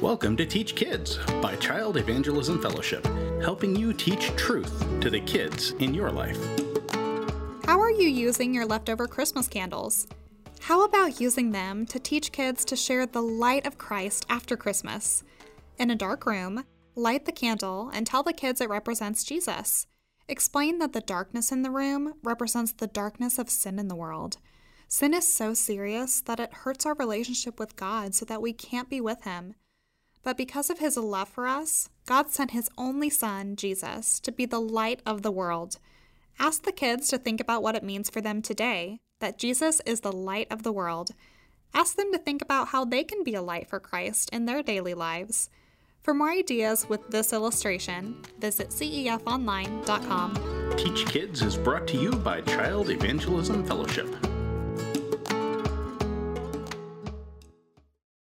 Welcome to Teach Kids by Child Evangelism Fellowship, helping you teach truth to the kids in your life. How are you using your leftover Christmas candles? How about using them to teach kids to share the light of Christ after Christmas? In a dark room, light the candle and tell the kids it represents Jesus. Explain that the darkness in the room represents the darkness of sin in the world. Sin is so serious that it hurts our relationship with God so that we can't be with Him. But because of His love for us, God sent His only Son, Jesus, to be the light of the world. Ask the kids to think about what it means for them today, that Jesus is the light of the world. Ask them to think about how they can be a light for Christ in their daily lives. For more ideas with this illustration, visit cefonline.com. Teach Kids is brought to you by Child Evangelism Fellowship.